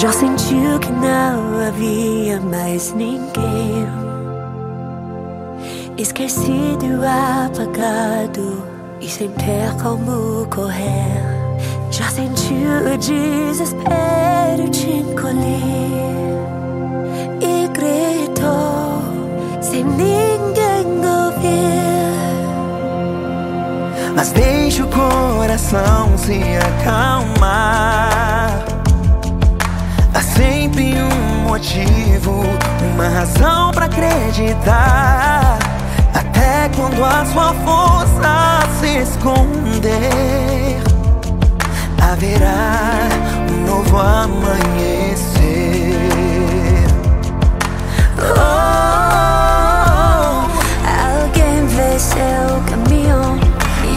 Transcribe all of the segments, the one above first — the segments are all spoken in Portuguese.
Já sentiu que não havia mais ninguém, esquecido, apagado e sem ter como correr. Já sentiu o desespero te encolher e gritou sem ninguém ouvir. Mas deixa o coração se acalmar. Há sempre um motivo, uma razão pra acreditar. Até quando a sua força se esconder, haverá um novo amanhecer. Oh, alguém vê seu caminho e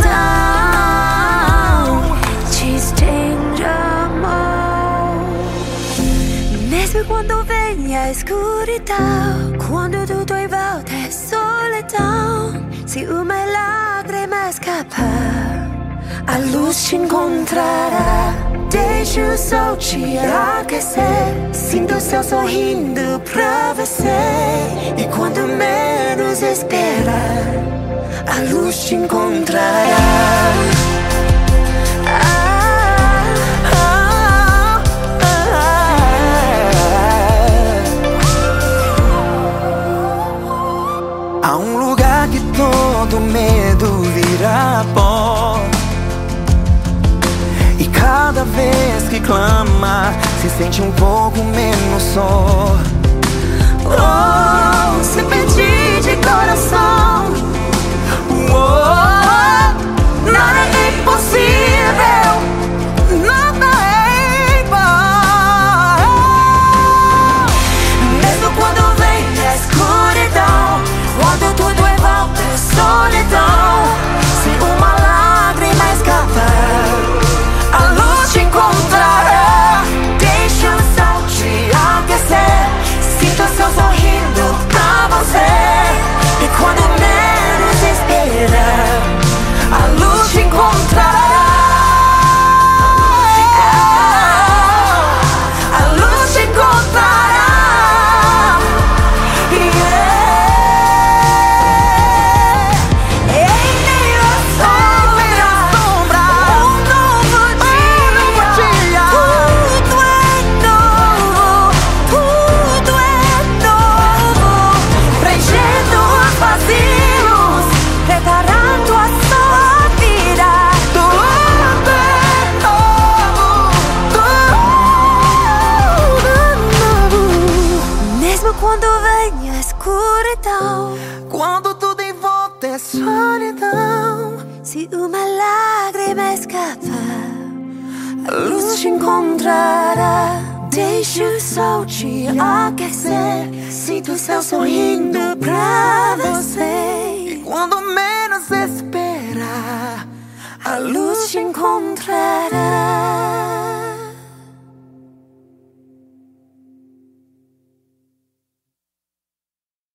então te estende a mão. Mesmo quando vem a escuridão, quando tudo em volta é solidão, se uma lágrima escapar, a luz te encontrará. Deixa o sol te aquecer, sinta o céu sorrindo pra você. E quando menos esperar, a luz te encontrará. Há um lugar que todo medo vira pó, e cada vez que clama se sente um pouco menos só. Oh, se pedir de coração, oh, nada é impossível, nada é igual. Mesmo quando vem a escuridão, quando tudo em volta é solidão, se uma lágrima escapar, a luz te encontrará. Deixa o sol te aquecer, sinta o céu sorrindo pra você. E quando menos esperar, a luz te encontrará. A luz te encontrará. Em meio à sombra, um novo dia. Tudo é novo, preenchendo os vazios, preparando a sua vida. Tudo é novo. Mesmo quando vem a escuridão, Quando tudo em volta é solidão, se uma lágrima escapar, a luz te encontrará. Deixa o sol te aquecer, sinta o céu sorrindo pra você. quando menos esperar, A luz te encontrará.